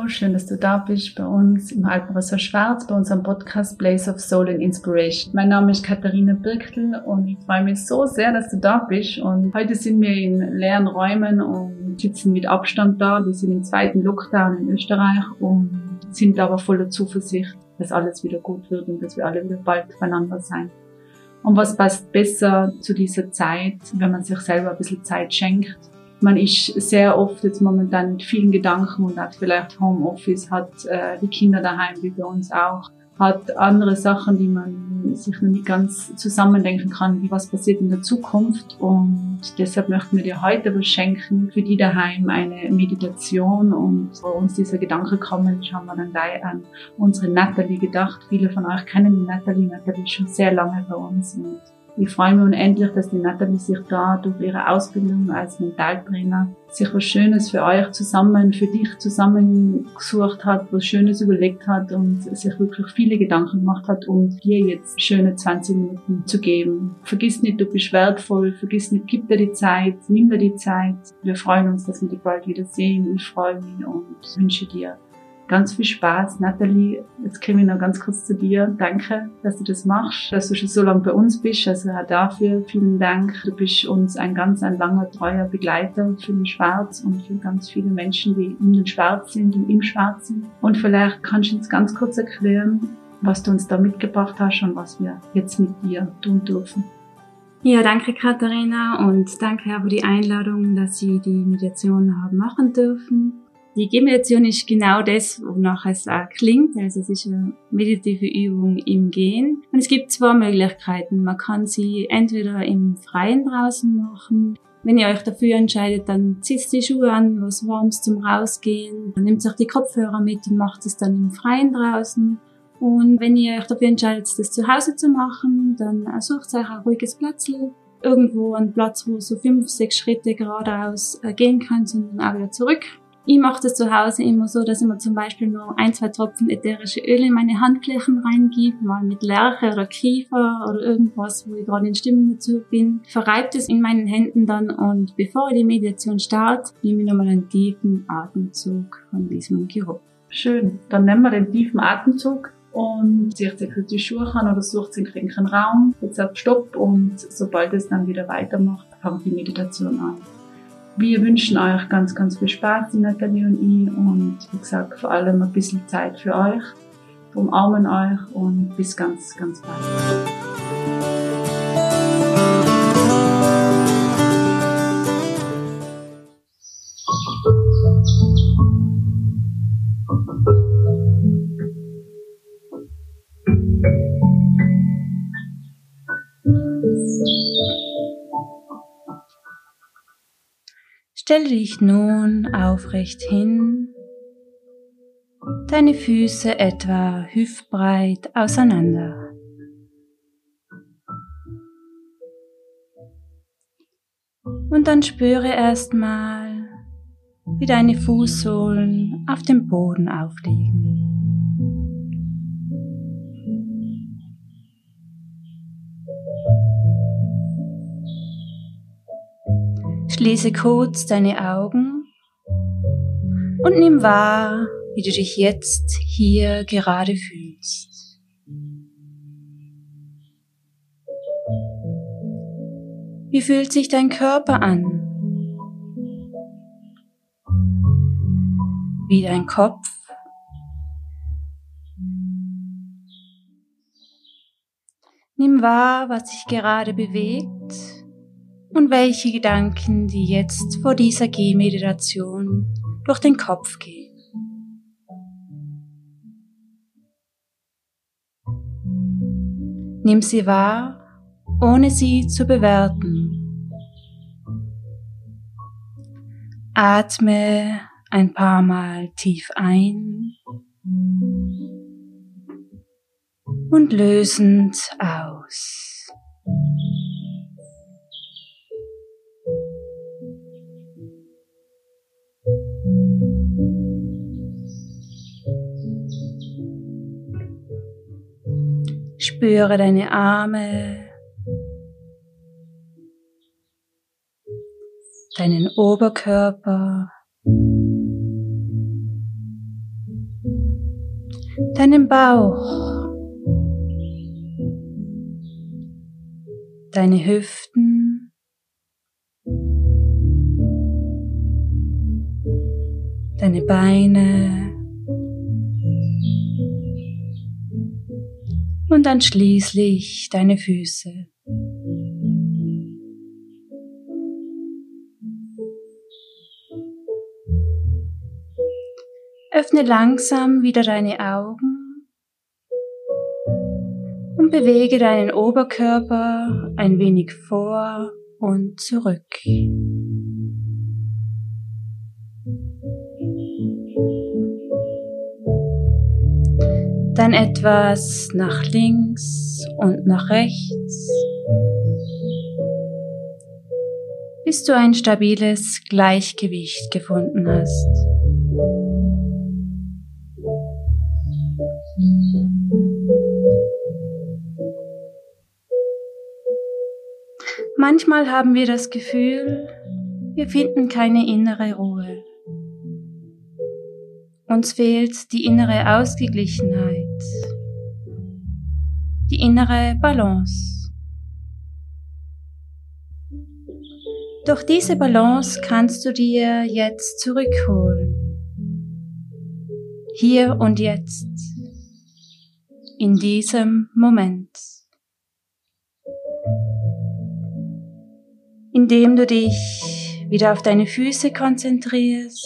schön, dass du da bist bei uns im Alpenressort Schwarz, bei unserem Podcast Place of Soul and Inspiration. Mein Name ist Katharina Birktl und ich freue mich so sehr, dass du da bist. Und heute sind wir in leeren Räumen und sitzen mit Abstand da. Wir sind im 2. Lockdown in Österreich und sind aber voller Zuversicht, dass alles wieder gut wird und dass wir alle wieder bald beieinander sein. Und was passt besser zu dieser Zeit, wenn man sich selber ein bisschen Zeit schenkt? Man ist sehr oft jetzt momentan mit vielen Gedanken und hat vielleicht Homeoffice, hat die Kinder daheim, wie bei uns auch, hat andere Sachen, die man sich noch nicht ganz zusammendenken kann, wie was passiert in der Zukunft. Und deshalb möchten wir dir heute was schenken, für die daheim eine Meditation. Und wo uns dieser Gedanke kommen, haben wir dann gleich an unsere Nathalie gedacht. Viele von euch kennen die Nathalie. Nathalie ist schon sehr lange bei uns. Und ich freue mich unendlich, dass die Nathalie sich da durch ihre Ausbildung als Mentaltrainer sich was Schönes für euch zusammen, für dich zusammengesucht hat, was Schönes überlegt hat und sich wirklich viele Gedanken gemacht hat, um dir jetzt schöne 20 Minuten zu geben. Vergiss nicht, du bist wertvoll, vergiss nicht, gib dir die Zeit, nimm dir die Zeit. Wir freuen uns, dass wir dich bald wieder sehen. Ich freue mich und wünsche dir ganz viel Spaß. Nathalie, jetzt komme ich noch ganz kurz zu dir. Danke, dass du das machst, dass du schon so lange bei uns bist. Also auch dafür vielen Dank. Du bist uns ein langer, treuer Begleiter für den Schwarz und für ganz viele Menschen, die in den Schwarz sind und im Schwarz sind. Und vielleicht kannst du uns ganz kurz erklären, was du uns da mitgebracht hast und was wir jetzt mit dir tun dürfen. Ja, danke Katharina und danke auch für die Einladung, dass Sie die Meditation haben machen dürfen. Die Gehmeditation ist genau das, wonach es auch klingt. Also es ist eine meditative Übung im Gehen. Und es gibt 2 Möglichkeiten. Man kann sie entweder im Freien draußen machen. Wenn ihr euch dafür entscheidet, dann zieht die Schuhe an, was Warmes zum Rausgehen. Dann nehmt euch die Kopfhörer mit und macht es dann im Freien draußen. Und wenn ihr euch dafür entscheidet, das zu Hause zu machen, dann sucht euch ein ruhiges Platzl. Irgendwo einen Platz, wo so 5, 6 Schritte geradeaus gehen könnt und dann auch wieder zurück. Ich mache das zu Hause immer so, dass ich mir zum Beispiel noch 1, 2 Tropfen ätherische Öle in meine Handflächen reingebe, mal mit Lerche oder Kiefer oder irgendwas, wo ich gerade in Stimmung dazu bin. Verreibe das in meinen Händen dann und bevor ich die Meditation starte, nehme ich nochmal einen tiefen Atemzug von diesem Geruch. Schön, dann nehmen wir den tiefen Atemzug und zieht sich die Schuhe an oder sucht sich einen Raum, jetzt auf Stopp und sobald es dann wieder weitermacht, fangt die Meditation an. Wir wünschen euch ganz, ganz viel Spaß, die Nathalie und ich, und wie gesagt, vor allem ein bisschen Zeit für euch. Wir umarmen euch und bis ganz, ganz bald. Stelle dich nun aufrecht hin, deine Füße etwa hüftbreit auseinander. Und dann spüre erstmal, wie deine Fußsohlen auf dem Boden aufliegen. Schließe kurz deine Augen und nimm wahr, wie du dich jetzt hier gerade fühlst. Wie fühlt sich dein Körper an? Wie dein Kopf? Nimm wahr, was sich gerade bewegt und welche Gedanken dir jetzt vor dieser Gehmeditation durch den Kopf gehen. Nimm sie wahr, ohne sie zu bewerten. Atme ein paar Mal tief ein und lösend aus. Spüre deine Arme, deinen Oberkörper, deinen Bauch, deine Hüften, deine Beine und dann schließlich deine Füße. Öffne langsam wieder deine Augen und bewege deinen Oberkörper ein wenig vor und zurück. Dann etwas nach links und nach rechts, bis du ein stabiles Gleichgewicht gefunden hast. Manchmal haben wir das Gefühl, wir finden keine innere Ruhe. Uns fehlt die innere Ausgeglichenheit, die innere Balance. Doch diese Balance kannst du dir jetzt zurückholen. Hier und jetzt, in diesem Moment. Indem du dich wieder auf deine Füße konzentrierst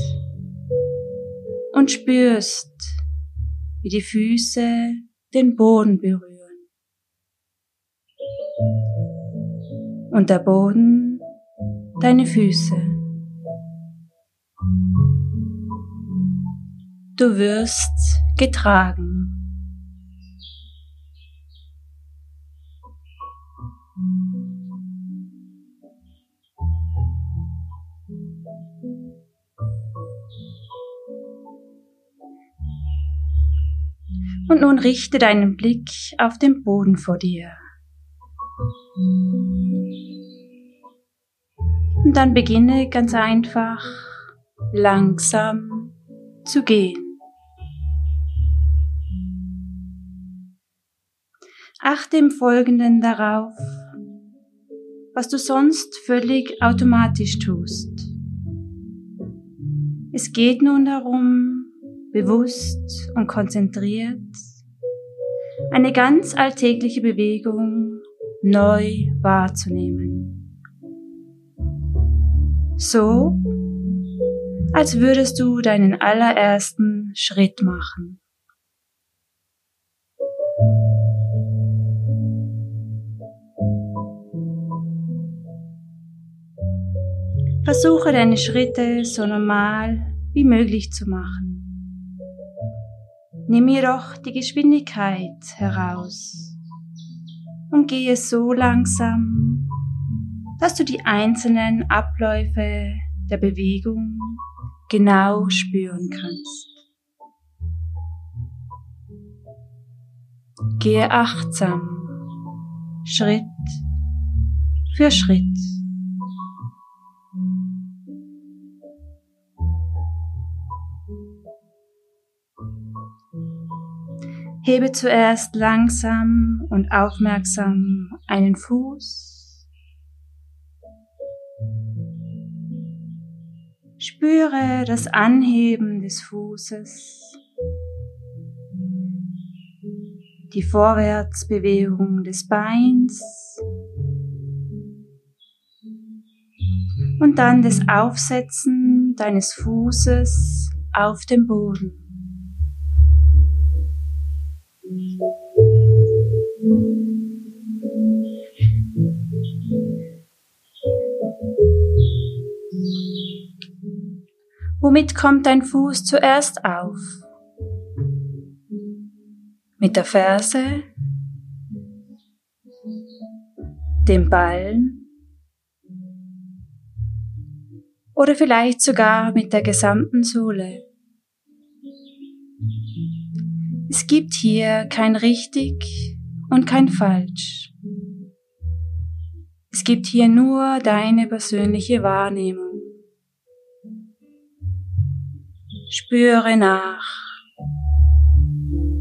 und spürst, wie die Füße den Boden berühren. Und der Boden deine Füße. Du wirst getragen. Und nun richte deinen Blick auf den Boden vor dir. Und dann beginne ganz einfach, langsam zu gehen. Achte im Folgenden darauf, was du sonst völlig automatisch tust. Es geht nun darum, bewusst und konzentriert eine ganz alltägliche Bewegung neu wahrzunehmen. So, als würdest du deinen allerersten Schritt machen. Versuche deine Schritte so normal wie möglich zu machen. Nimm jedoch die Geschwindigkeit heraus und gehe so langsam, dass du die einzelnen Abläufe der Bewegung genau spüren kannst. Gehe achtsam, Schritt für Schritt. Hebe zuerst langsam und aufmerksam einen Fuß. Spüre das Anheben des Fußes, die Vorwärtsbewegung des Beins und dann das Aufsetzen deines Fußes auf dem Boden. Womit kommt dein Fuß zuerst auf? Mit der Ferse, dem Ballen oder vielleicht sogar mit der gesamten Sohle? Es gibt hier kein richtig und kein falsch. Es gibt hier nur deine persönliche Wahrnehmung. Spüre nach.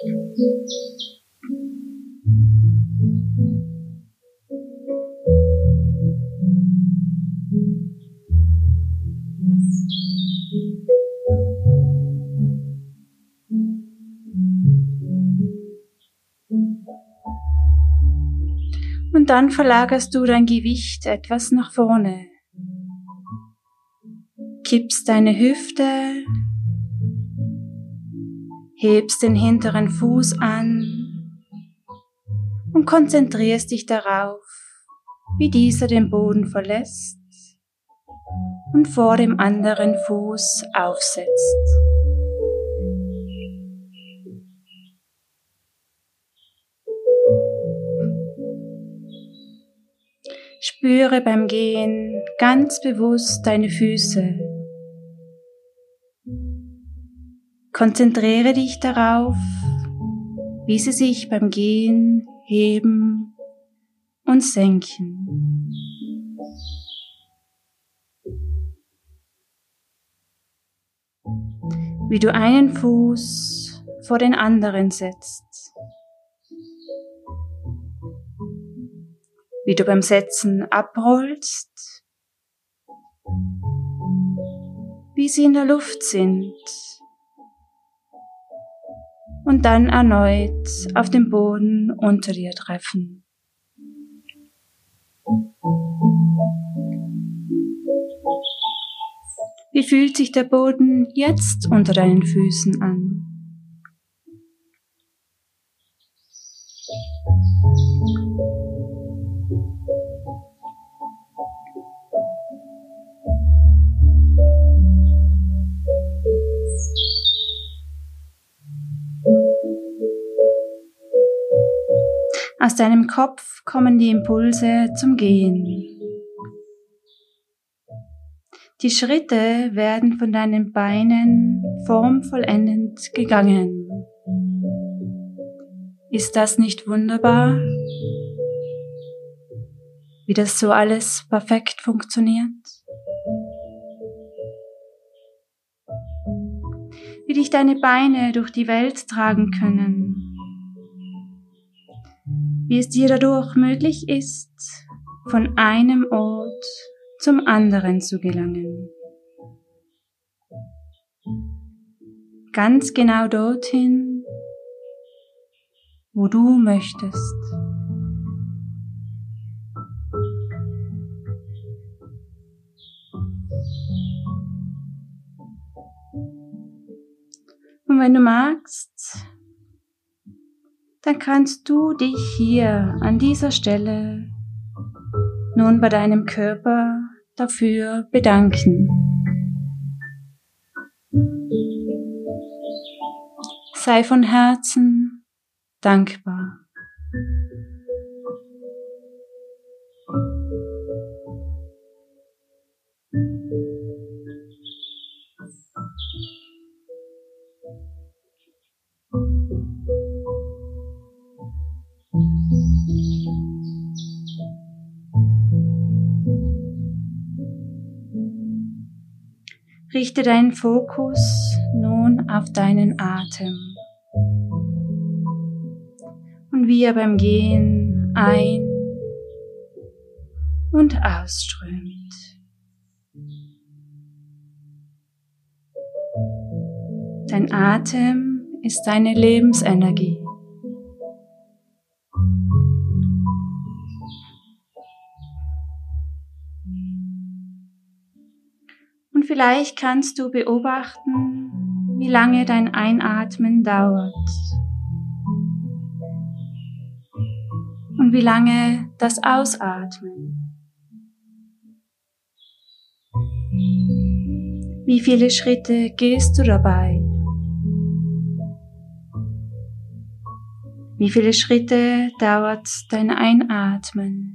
Und dann verlagerst du dein Gewicht etwas nach vorne. Kippst deine Hüfte, hebst den hinteren Fuß an und konzentrierst dich darauf, wie dieser den Boden verlässt und vor dem anderen Fuß aufsetzt. Spüre beim Gehen ganz bewusst deine Füße. Konzentriere dich darauf, wie sie sich beim Gehen heben und senken. Wie du einen Fuß vor den anderen setzt. Wie du beim Setzen abrollst, wie sie in der Luft sind und dann erneut auf den Boden unter dir treffen. Wie fühlt sich der Boden jetzt unter deinen Füßen an? Aus deinem Kopf kommen die Impulse zum Gehen. Die Schritte werden von deinen Beinen formvollendend gegangen. Ist das nicht wunderbar? Wie das so alles perfekt funktioniert? Wie dich deine Beine durch die Welt tragen können? Wie es dir dadurch möglich ist, von einem Ort zum anderen zu gelangen. Ganz genau dorthin, wo du möchtest. Und wenn du magst, dann kannst du dich hier an dieser Stelle nun bei deinem Körper dafür bedanken. Sei von Herzen dankbar. Richte deinen Fokus nun auf deinen Atem und wie er beim Gehen ein- und ausströmt. Dein Atem ist deine Lebensenergie. Und vielleicht kannst du beobachten, wie lange dein Einatmen dauert und wie lange das Ausatmen. Wie viele Schritte gehst du dabei? Wie viele Schritte dauert dein Einatmen?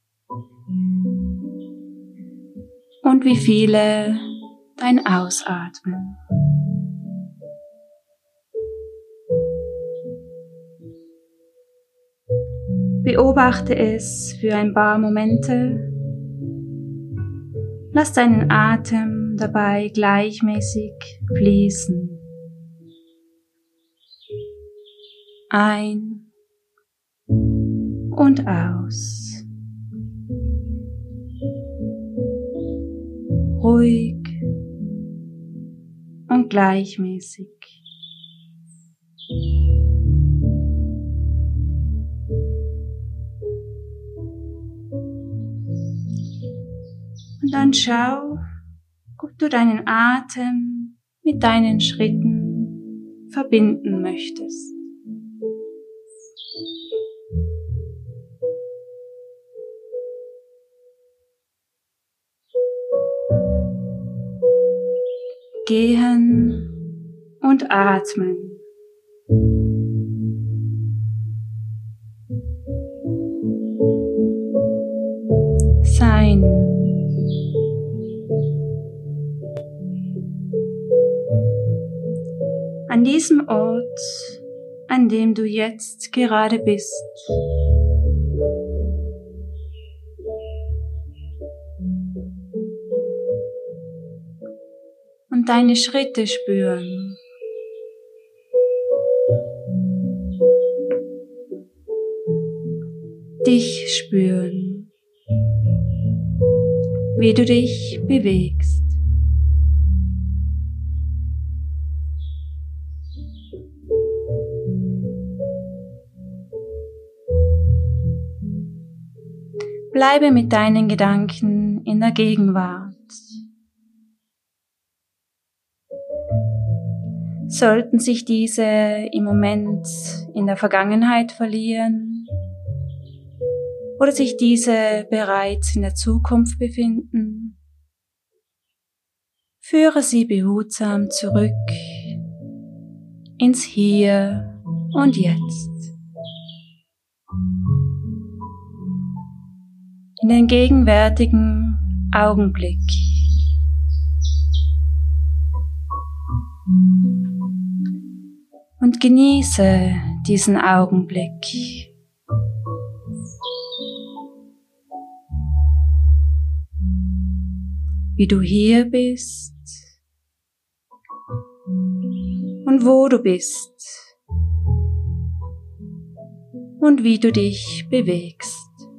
Und wie viele dein Ausatmen? Beobachte es für ein paar Momente. Lass deinen Atem dabei gleichmäßig fließen. ein und aus. Ruhig und gleichmäßig. Und dann schau, ob du deinen Atem mit deinen Schritten verbinden möchtest. Gehen und atmen. Sein. An diesem Ort, an dem du jetzt gerade bist. Und deine Schritte spüren. Dich spüren, wie du dich bewegst. Bleibe mit deinen Gedanken in der Gegenwart. Sollten sich diese im Moment in der Vergangenheit verlieren oder sich diese bereits in der Zukunft befinden, führe sie behutsam zurück ins Hier und Jetzt. In den gegenwärtigen Augenblick. Und genieße diesen Augenblick. Wie du hier bist und wo du bist und wie du dich bewegst.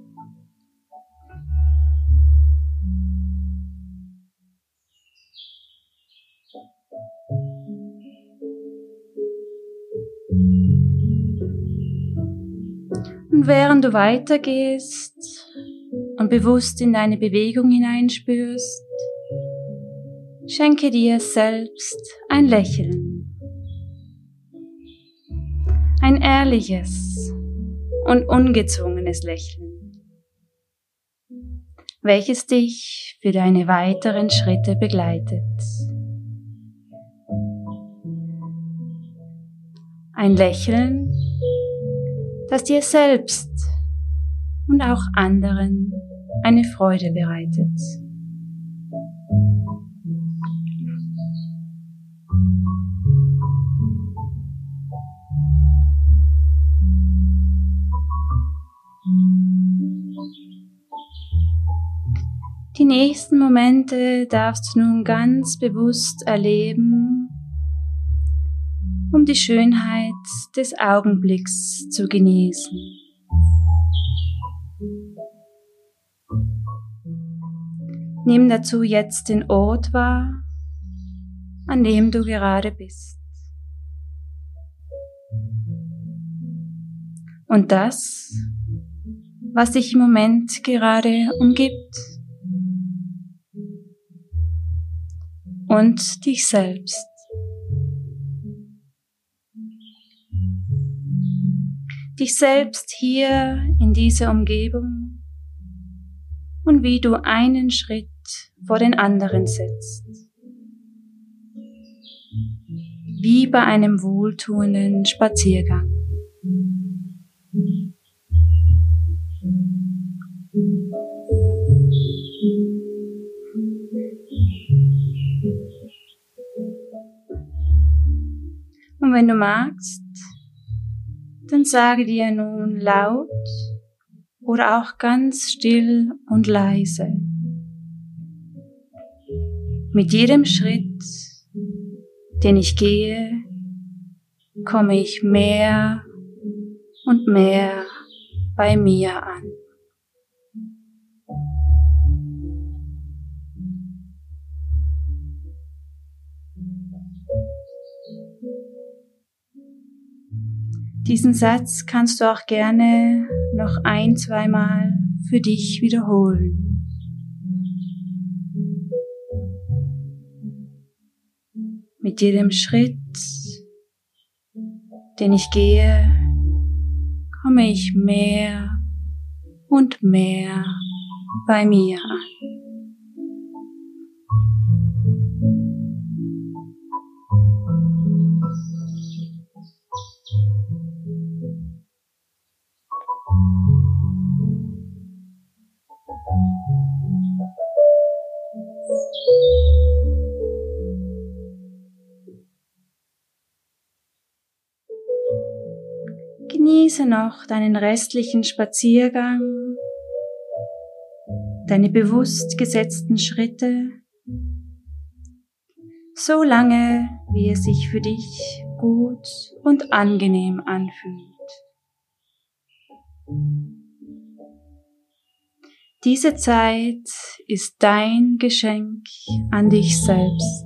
Und während du weitergehst und bewusst in deine Bewegung hineinspürst, schenke dir selbst ein Lächeln. Ein ehrliches und ungezwungenes Lächeln, welches dich für deine weiteren Schritte begleitet. Ein Lächeln, das dir selbst und auch anderen eine Freude bereitet. Die nächsten Momente darfst du nun ganz bewusst erleben, um die Schönheit des Augenblicks zu genießen. Nimm dazu jetzt den Ort wahr, an dem du gerade bist. Und das, was dich im Moment gerade umgibt. Und dich selbst. Dich selbst hier in dieser Umgebung und wie du einen Schritt vor den anderen setzt. Wie bei einem wohltuenden Spaziergang. Und wenn du magst, dann sage dir nun laut oder auch ganz still und leise. Mit jedem Schritt, den ich gehe, komme ich mehr und mehr bei mir an. Diesen Satz kannst du auch gerne noch 1-2 Mal für dich wiederholen. Mit jedem Schritt, den ich gehe, komme ich mehr und mehr bei mir an. Genieße noch deinen restlichen Spaziergang, deine bewusst gesetzten Schritte, so lange, wie es sich für dich gut und angenehm anfühlt. Diese Zeit ist dein Geschenk an dich selbst.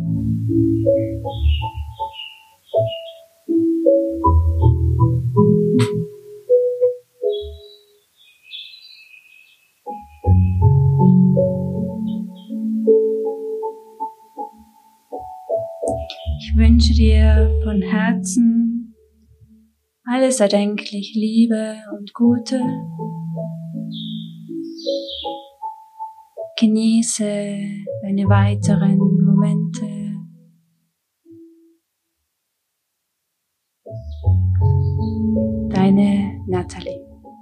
Ich wünsche dir von Herzen alles erdenklich Liebe und Gute. Genieße deine weiteren Momente. Deine Nathalie.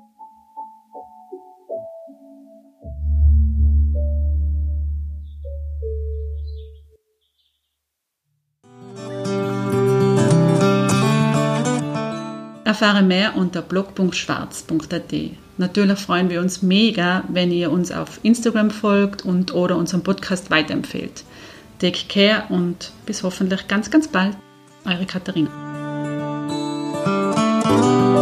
Erfahre mehr unter blog.schwarz.at. Natürlich freuen wir uns mega, wenn ihr uns auf Instagram folgt und oder unseren Podcast weiterempfehlt. Take care und bis hoffentlich ganz, ganz bald. Eure Katharina.